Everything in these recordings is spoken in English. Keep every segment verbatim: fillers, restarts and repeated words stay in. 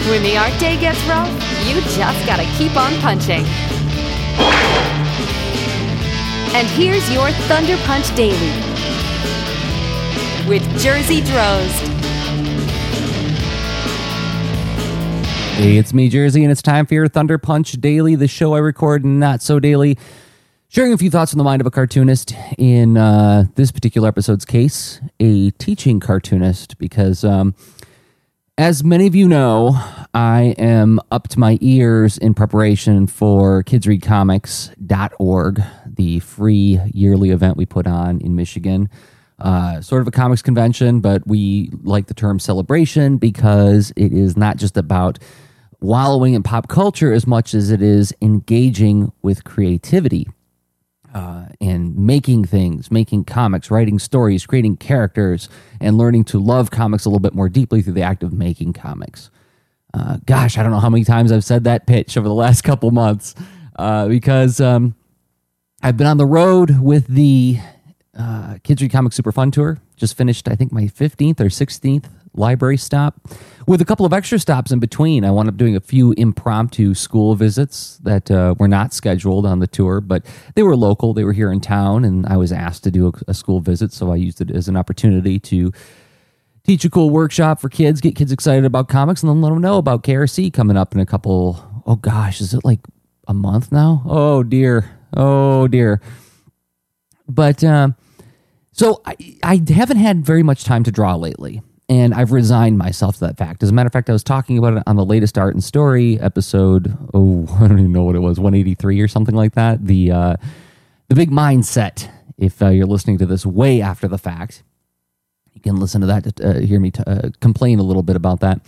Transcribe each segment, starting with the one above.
When the art day gets rough, you just gotta keep on punching. And here's your Thunder Punch Daily with Jersey Drozd. Hey, it's me, Jersey, and it's time for your Thunder Punch Daily, the show I record not so daily, sharing a few thoughts from the mind of a cartoonist. In uh, this particular episode's case, a teaching cartoonist, because um, as many of you know, I am up to my ears in preparation for kids read comics dot org, the free yearly event we put on in Michigan. Uh, sort of a comics convention, but we like the term celebration because it is not just about wallowing in pop culture as much as it is engaging with creativity uh, and making things, making comics, writing stories, creating characters, and learning to love comics a little bit more deeply through the act of making comics. Uh, gosh, I don't know how many times I've said that pitch over the last couple months uh, because um, I've been on the road with the uh, Kids Read Comics Super Fun Tour. Just finished, I think, my fifteenth or sixteenth library stop with a couple of extra stops in between. I wound up doing a few impromptu school visits that uh, were not scheduled on the tour, but they were local. They were here in town, and I was asked to do a, a school visit, so I used it as an opportunity to teach a cool workshop for kids, get kids excited about comics, and then let them know about K R C coming up in a couple, oh gosh, is it like a month now? Oh dear, oh dear. But, um, so I, I haven't had very much time to draw lately. And I've resigned myself to that fact. As a matter of fact, I was talking about it on the latest Art and Story episode. Oh, I don't even know what it was, one eighty-three or something like that. The uh, the big mindset. If uh, you're listening to this way after the fact, you can listen to that to uh, hear me t- uh, complain a little bit about that.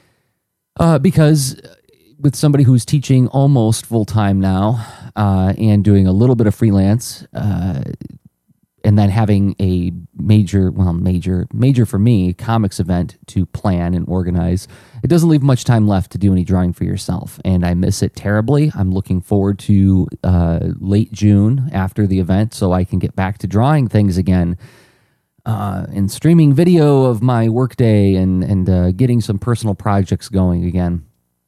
Uh, because with somebody who's teaching almost full time now uh, and doing a little bit of freelance. Uh, And then having a major, well, major, major for me, comics event to plan and organize. It doesn't leave much time left to do any drawing for yourself. And I miss it terribly. I'm looking forward to uh, late June after the event so I can get back to drawing things again uh, and streaming video of my workday and, and uh, getting some personal projects going again.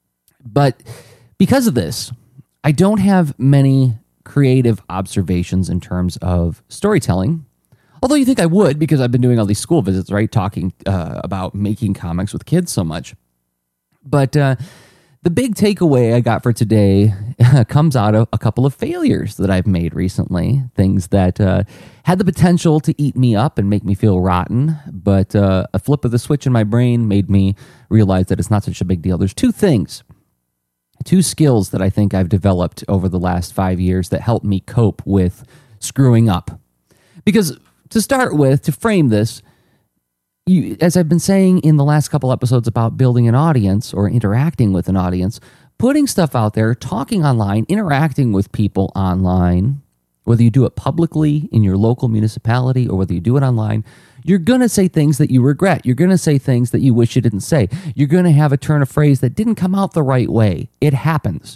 But because of this, I don't have many creative observations in terms of storytelling. Although you think I would, because I've been doing all these school visits, right? Talking uh, about making comics with kids so much. But uh, the big takeaway I got for today comes out of a couple of failures that I've made recently. Things that uh, had the potential to eat me up and make me feel rotten. But uh, a flip of the switch in my brain made me realize that it's not such a big deal. There's two things. Two skills that I think I've developed over the last five years that help me cope with screwing up. Because to start with, to frame this, you, as I've been saying in the last couple episodes about building an audience or interacting with an audience, putting stuff out there, talking online, interacting with people online, whether you do it publicly in your local municipality or whether you do it online, you're going to say things that you regret. You're going to say things that you wish you didn't say. You're going to have a turn of phrase that didn't come out the right way. It happens.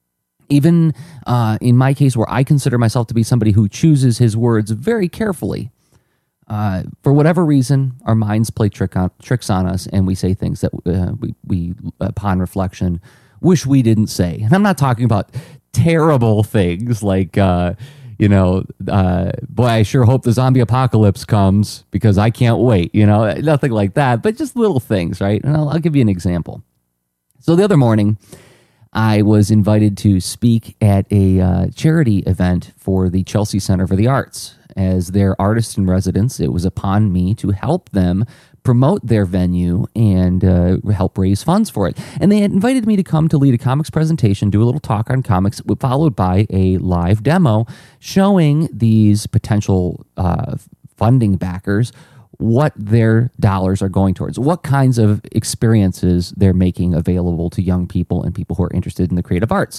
Even uh, in my case, where I consider myself to be somebody who chooses his words very carefully, uh, for whatever reason, our minds play trick on, tricks on us, and we say things that uh, we, we, upon reflection, wish we didn't say. And I'm not talking about terrible things like... Uh, You know, uh, boy, I sure hope the zombie apocalypse comes because I can't wait, you know, nothing like that, but just little things, right? And I'll, I'll give you an example. So the other morning, I was invited to speak at a uh, charity event for the Chelsea Center for the Arts. As their artist in residence, it was upon me to help them promote their venue and uh, help raise funds for it. And they had invited me to come to lead a comics presentation, do a little talk on comics, followed by a live demo showing these potential uh, funding backers what their dollars are going towards, what kinds of experiences they're making available to young people and people who are interested in the creative arts.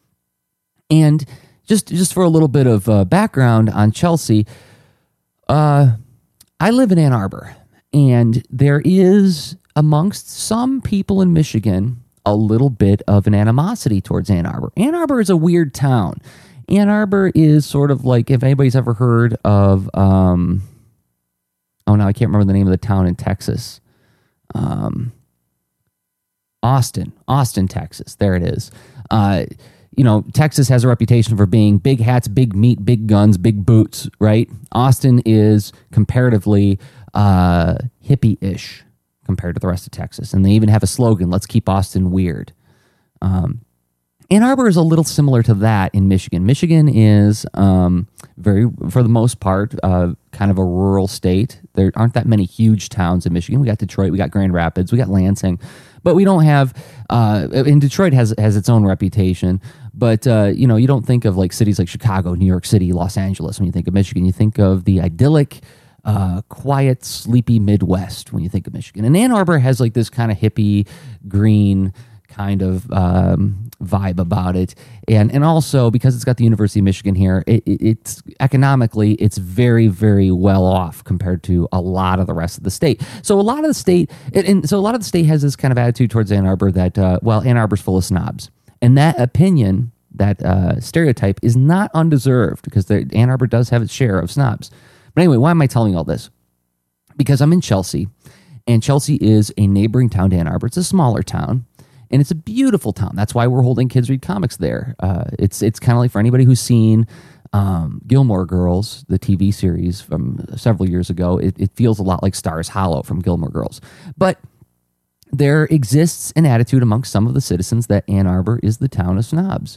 And just, just for a little bit of uh, background on Chelsea, uh, I live in Ann Arbor. And there is, amongst some people in Michigan, a little bit of an animosity towards Ann Arbor. Ann Arbor is a weird town. Ann Arbor is sort of like, if anybody's ever heard of, um, oh, no, I can't remember the name of the town in Texas. Um, Austin, Austin, Texas. There it is. Uh, you know, Texas has a reputation for being big hats, big meat, big guns, big boots, right? Austin is comparatively uh, hippie-ish compared to the rest of Texas. And they even have a slogan, let's keep Austin weird. Um, Ann Arbor is a little similar to that in Michigan. Michigan is um, very, for the most part, uh, kind of a rural state. There aren't that many huge towns in Michigan. We got Detroit, we got Grand Rapids, we got Lansing, but we don't have. Uh, and Detroit has has its own reputation, but uh, you know, you don't think of like cities like Chicago, New York City, Los Angeles when you think of Michigan. You think of the idyllic, uh, quiet, sleepy Midwest when you think of Michigan. And Ann Arbor has like this kind of hippie, green kind of um, vibe about it, and and also because it's got the University of Michigan here, it, it, it's economically it's very very well off compared to a lot of the rest of the state. So a lot of the state, and, and so a lot of the state has this kind of attitude towards Ann Arbor that uh, well, Ann Arbor's full of snobs, and that opinion, that uh, stereotype, is not undeserved because the, Ann Arbor does have its share of snobs. But anyway, why am I telling all this? Because I'm in Chelsea, and Chelsea is a neighboring town to Ann Arbor. It's a smaller town. And it's a beautiful town. That's why we're holding Kids Read Comics there. Uh, it's it's kind of like for anybody who's seen um, Gilmore Girls, the T V series from several years ago, it, it feels a lot like Stars Hollow from Gilmore Girls. But there exists an attitude amongst some of the citizens that Ann Arbor is the town of snobs.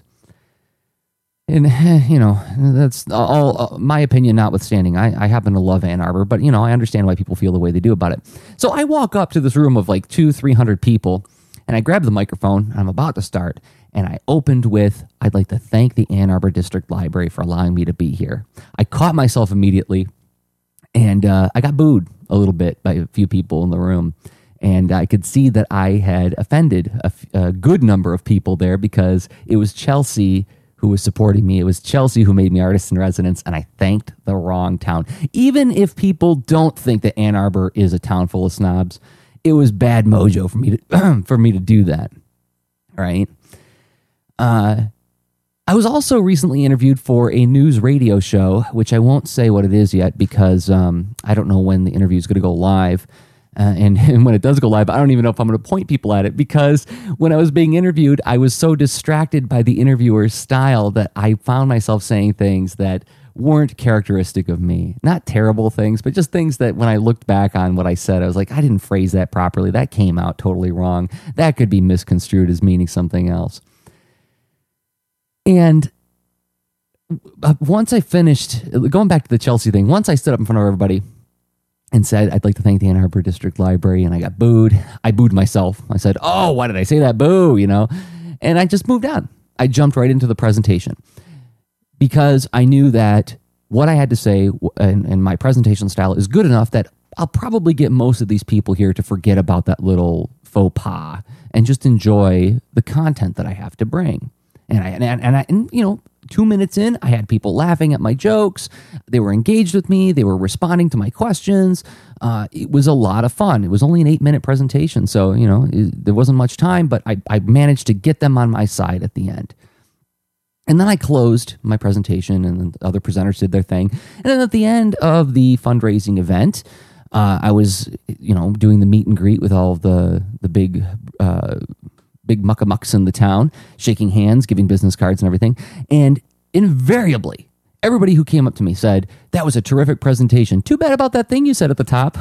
And, you know, that's all uh, my opinion notwithstanding. I, I happen to love Ann Arbor, but, you know, I understand why people feel the way they do about it. So I walk up to this room of like two, three hundred people, and I grabbed the microphone, I'm about to start, and I opened with, I'd like to thank the Ann Arbor District Library for allowing me to be here. I caught myself immediately, and uh, I got booed a little bit by a few people in the room, and I could see that I had offended a, f- a good number of people there because it was Chelsea who was supporting me. It was Chelsea who made me artist in residence, and I thanked the wrong town. Even if people don't think that Ann Arbor is a town full of snobs, it was bad mojo for me to for me to do that, right? Uh, I was also recently interviewed for a news radio show, which I won't say what it is yet because um, I don't know when the interview is going to go live. Uh, and, and when it does go live, I don't even know if I'm going to point people at it because when I was being interviewed, I was so distracted by the interviewer's style that I found myself saying things that weren't characteristic of me. Not terrible things, but just things that when I looked back on what I said, I was like, I didn't phrase that properly. That came out totally wrong. That could be misconstrued as meaning something else. And once I finished, going back to the Chelsea thing, once I stood up in front of everybody and said, I'd like to thank the Ann Arbor District Library, and I got booed. I booed myself. I said, oh, why did I say that? Boo, you know? And I just moved on. I jumped right into the presentation, because I knew that what I had to say and, and my presentation style is good enough that I'll probably get most of these people here to forget about that little faux pas and just enjoy the content that I have to bring. And I and, and I and, you know, two minutes in, I had people laughing at my jokes. They were engaged with me. They were responding to my questions. Uh, it was a lot of fun. It was only an eight minute presentation, so you know it, there wasn't much time, but I, I managed to get them on my side at the end. And then I closed my presentation, and the other presenters did their thing. And then at the end of the fundraising event, uh, I was, you know, doing the meet and greet with all of the the big, uh, big muckamucks in the town, shaking hands, giving business cards and everything. And invariably, everybody who came up to me said, "That was a terrific presentation. Too bad about that thing you said at the top."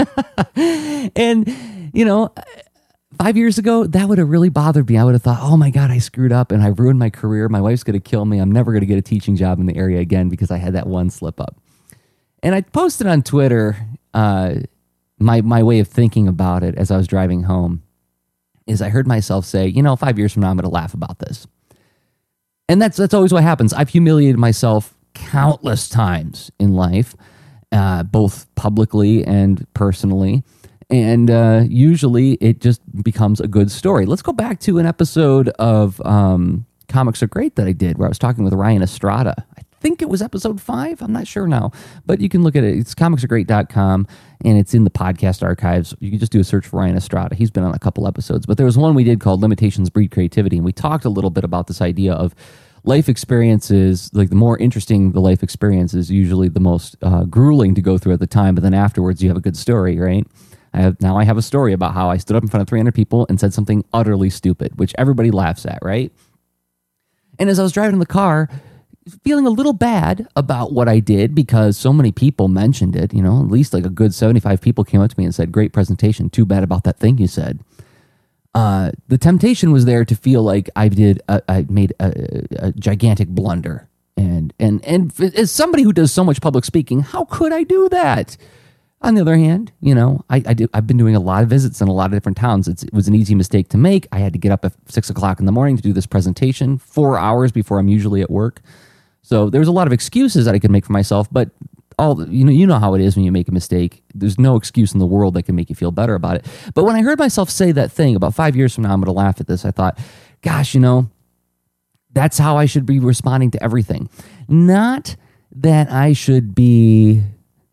And you know, five years ago, that would have really bothered me. I would have thought, oh my God, I screwed up and I ruined my career. My wife's going to kill me. I'm never going to get a teaching job in the area again because I had that one slip up. And I posted on Twitter uh, my, my way of thinking about it as I was driving home is I heard myself say, you know, five years from now, I'm going to laugh about this. And that's, that's always what happens. I've humiliated myself countless times in life, uh, both publicly and personally. And uh, usually it just becomes a good story. Let's go back to an episode of um, Comics Are Great that I did where I was talking with Ryan Estrada. I think it was episode five. I'm not sure now. But you can look at it. It's comics are great dot com, and it's in the podcast archives. You can just do a search for Ryan Estrada. He's been on a couple episodes. But there was one we did called Limitations Breed Creativity, and we talked a little bit about this idea of life experiences. Like the more interesting the life experience is usually the most uh, grueling to go through at the time, but then afterwards you have a good story, right? I have, now I have a story about how I stood up in front of three hundred people and said something utterly stupid, which everybody laughs at, right? And as I was driving in the car, feeling a little bad about what I did because so many people mentioned it, you know, at least like a good seventy-five people came up to me and said, great presentation, too bad about that thing you said. Uh, the temptation was there to feel like I did, a, I made a, a gigantic blunder. And, and, and as somebody who does so much public speaking, how could I do that? On the other hand, you know, I, I do, I've been doing a lot of visits in a lot of different towns. It's, it was an easy mistake to make. I had to get up at six o'clock in the morning to do this presentation, four hours before I'm usually at work. So there was a lot of excuses that I could make for myself, but all you know, you know how it is when you make a mistake. There's no excuse in the world that can make you feel better about it. But when I heard myself say that thing about five years from now, I'm going to laugh at this, I thought, gosh, you know, that's how I should be responding to everything. Not that I should be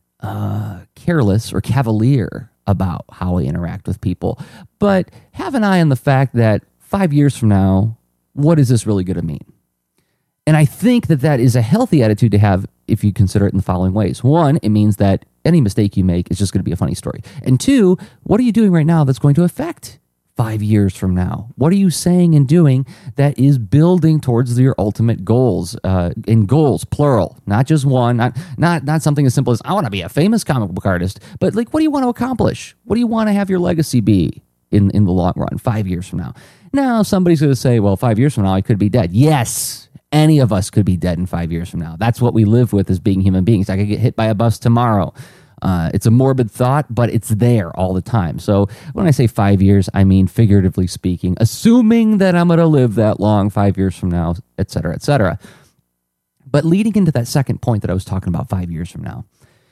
uh, careless or cavalier about how I interact with people, but have an eye on the fact that five years from now, what is this really going to mean? And I think that that is a healthy attitude to have if you consider it in the following ways. One, it means that any mistake you make is just going to be a funny story. And two, what are you doing right now that's going to affect five years from now? What are you saying and doing that is building towards your ultimate goals? Uh, and goals, plural, not just one, not, not, not something as simple as, I want to be a famous comic book artist, but like, what do you want to accomplish? What do you want to have your legacy be in, in the long run, five years from now? Now, somebody's going to say, well, five years from now, I could be dead. Yes. Any of us could be dead in five years from now. That's what we live with as being human beings. I could get hit by a bus tomorrow. Uh, it's a morbid thought, but it's there all the time. So when I say five years, I mean figuratively speaking, assuming that I'm going to live that long five years from now, et cetera, et cetera. But leading into that second point that I was talking about five years from now,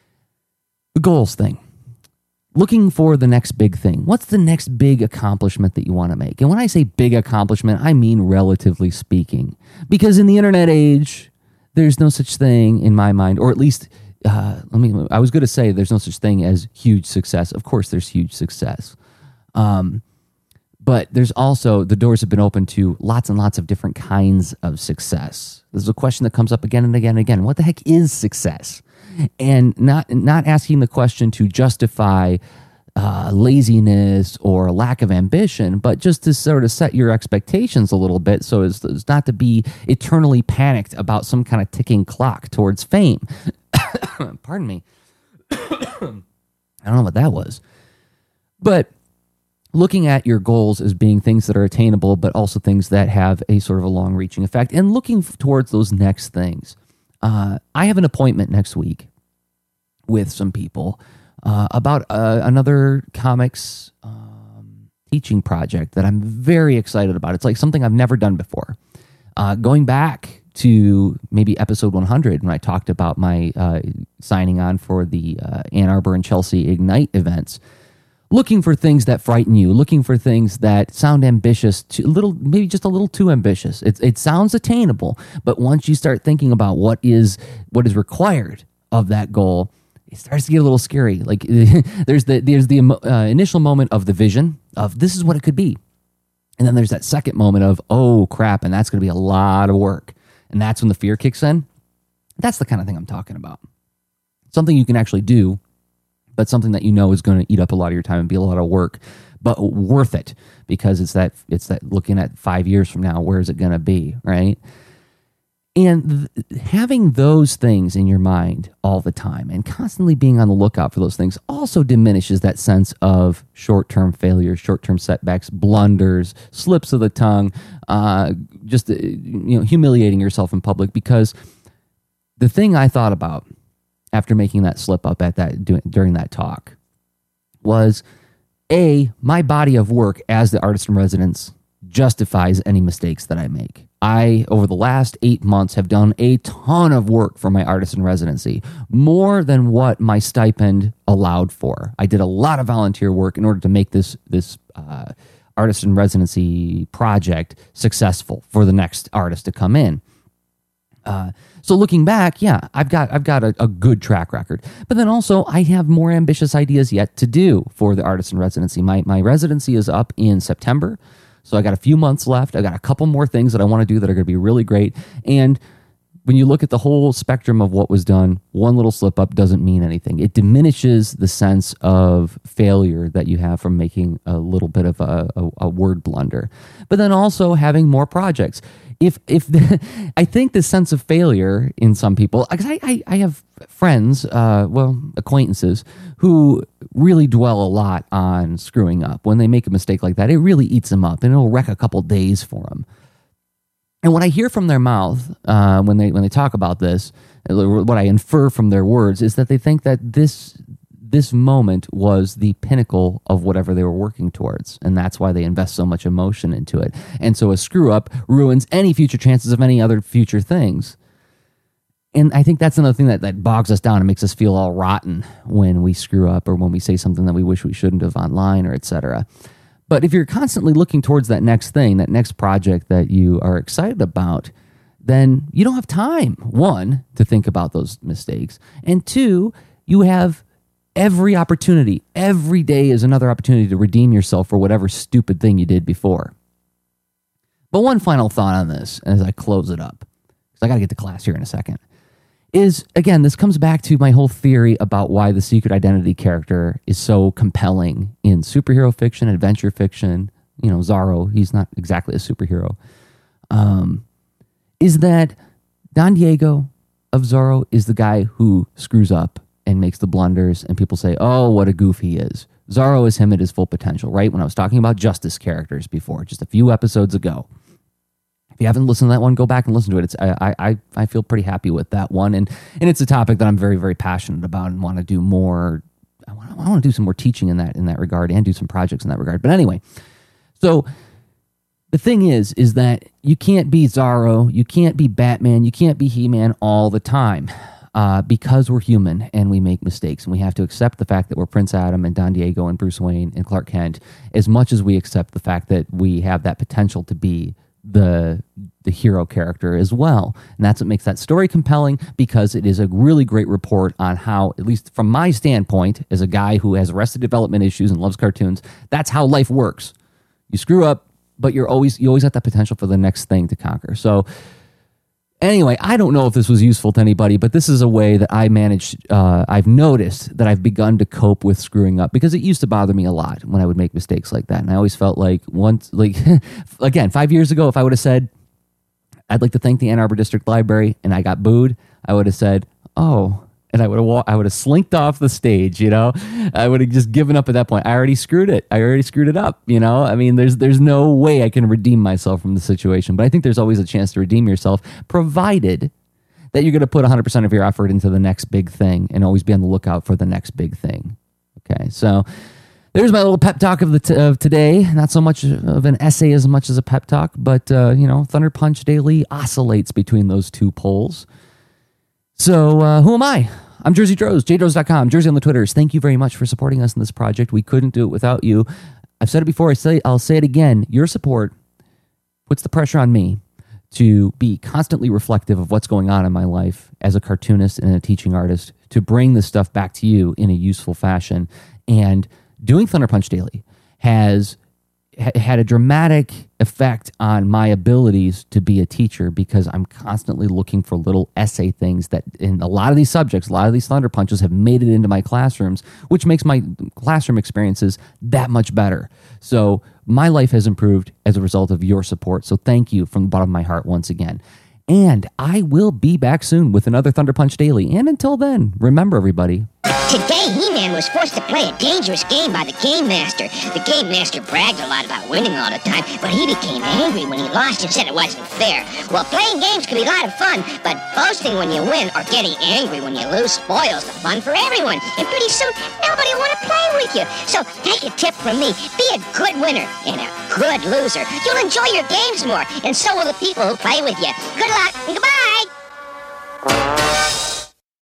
the goals thing. Looking for the next big thing. What's the next big accomplishment that you want to make? And when I say big accomplishment, I mean relatively speaking. Because in the internet age, there's no such thing in my mind, or at least, uh, let me, I was going to say there's no such thing as huge success. Of course, there's huge success. Um, but there's also, the doors have been open to lots and lots of different kinds of success. This is a question that comes up again and again and again. What the heck is success? And not not asking the question to justify uh, laziness or lack of ambition, but just to sort of set your expectations a little bit so as, as not to be eternally panicked about some kind of ticking clock towards fame. Pardon me. I don't know what that was. But looking at your goals as being things that are attainable, but also things that have a sort of a long-reaching effect, and looking towards those next things. Uh, I have an appointment next week with some people uh, about uh, another comics um, teaching project that I'm very excited about. It's like something I've never done before. Uh, going back to maybe episode one hundred when I talked about my uh, signing on for the uh, Ann Arbor and Chelsea Ignite events, looking for things that frighten you, looking for things that sound ambitious, to a little, maybe just a little too ambitious. It, it sounds attainable, but once you start thinking about what is what is required of that goal, it starts to get a little scary. Like there's the there's the uh, initial moment of the vision of this is what it could be, and then there's that second moment of oh crap, and that's going to be a lot of work, and that's when the fear kicks in. That's the kind of thing I'm talking about. Something you can actually do, but something that you know is going to eat up a lot of your time and be a lot of work, but worth it because it's that it's that looking at five years from now, where is it going to be, right? And th- having those things in your mind all the time and constantly being on the lookout for those things also diminishes that sense of short-term failures, short-term setbacks, blunders, slips of the tongue, uh, just uh, you know, humiliating yourself in public. Because the thing I thought about after making that slip up at that during that talk was, A, my body of work as the artist in residence justifies any mistakes that I make. I, over the last eight months, have done a ton of work for my artist in residency, more than what my stipend allowed for. I did a lot of volunteer work in order to make this this uh, artist in residency project successful for the next artist to come in. Uh, so looking back, yeah, I've got I've got a, a good track record. But then also, I have more ambitious ideas yet to do for the artist in residency. My my residency is up in September, so I got a few months left. I got a couple more things that I want to do that are going to be really great. And when you look at the whole spectrum of what was done, one little slip up doesn't mean anything. It diminishes the sense of failure that you have from making a little bit of a, a, a word blunder. But then also having more projects. If if the, I think the sense of failure in some people, because I, I, I have friends, uh, well, acquaintances, who really dwell a lot on screwing up. When they make a mistake like that, it really eats them up, and it'll wreck a couple days for them. And what I hear from their mouth uh, when they when they talk about this, what I infer from their words is that they think that this this moment was the pinnacle of whatever they were working towards, and that's why they invest so much emotion into it. And so a screw up ruins any future chances of any other future things. And I think that's another thing that, that bogs us down and makes us feel all rotten when we screw up or when we say something that we wish we shouldn't have online or et cetera. But if you're constantly looking towards that next thing, that next project that you are excited about, then you don't have time, one, to think about those mistakes, and two, you have every opportunity. Every day is another opportunity to redeem yourself for whatever stupid thing you did before. But one final thought on this as I close it up, because I got to get to class here in a second, is, again, this comes back to my whole theory about why the secret identity character is so compelling in superhero fiction, adventure fiction. You know, Zorro, he's not exactly a superhero. Um, is that Don Diego of Zorro is the guy who screws up and makes the blunders, and people say, oh, what a goof he is. Zorro is him at his full potential, right? When I was talking about justice characters before, just a few episodes ago. If you haven't listened to that one, go back and listen to it. It's I I I feel pretty happy with that one, and and it's a topic that I'm very very passionate about and want to do more. I want I want to do some more teaching in that in that regard and do some projects in that regard. But anyway, so the thing is, is that you can't be Zorro, you can't be Batman, you can't be He-Man all the time. Uh, because we're human and we make mistakes, and we have to accept the fact that we're Prince Adam and Don Diego and Bruce Wayne and Clark Kent, as much as we accept the fact that we have that potential to be the the hero character as well. And that's what makes that story compelling, because it is a really great report on how, at least from my standpoint, as a guy who has arrested development issues and loves cartoons, that's how life works. You screw up, but you're always you always have that potential for the next thing to conquer. So anyway, I don't know if this was useful to anybody, but this is a way that I managed, uh, I've noticed that I've begun to cope with screwing up, because it used to bother me a lot when I would make mistakes like that. And I always felt like once, like, again, five years ago, if I would have said, I'd like to thank the Ann Arbor District Library, and I got booed, I would have said, oh, and I would have, I would have slinked off the stage, you know, I would have just given up at that point. I already screwed it. I already screwed it up. You know, I mean, there's, there's no way I can redeem myself from the situation, but I think there's always a chance to redeem yourself, provided that you're going to put one hundred percent of your effort into the next big thing and always be on the lookout for the next big thing. Okay. So there's my little pep talk of the, t- of today. Not so much of an essay as much as a pep talk, but uh, you know, Thunder Punch Daily oscillates between those two poles. So uh, who am I? I'm Jersey Droz, j droz dot com, Jersey on the Twitters. Thank you very much for supporting us in this project. We couldn't do it without you. I've said it before, I say, I'll say it again. Your support puts the pressure on me to be constantly reflective of what's going on in my life as a cartoonist and a teaching artist, to bring this stuff back to you in a useful fashion. And doing Thunder Punch Daily has had a dramatic effect on my abilities to be a teacher, because I'm constantly looking for little essay things that, in a lot of these subjects, a lot of these Thunder Punches have made it into my classrooms, which makes my classroom experiences that much better. So my life has improved as a result of your support. So thank you from the bottom of my heart once again. And I will be back soon with another Thunder Punch Daily. And until then, remember, everybody, today, He-Man was forced to play a dangerous game by the Game Master. The Game Master bragged a lot about winning all the time, but he became angry when he lost and said it wasn't fair. Well, playing games can be a lot of fun, but boasting when you win or getting angry when you lose spoils the fun for everyone. And pretty soon, nobody will want to play with you. So take a tip from me. Be a good winner and a good loser. You'll enjoy your games more, and so will the people who play with you. Good luck and goodbye!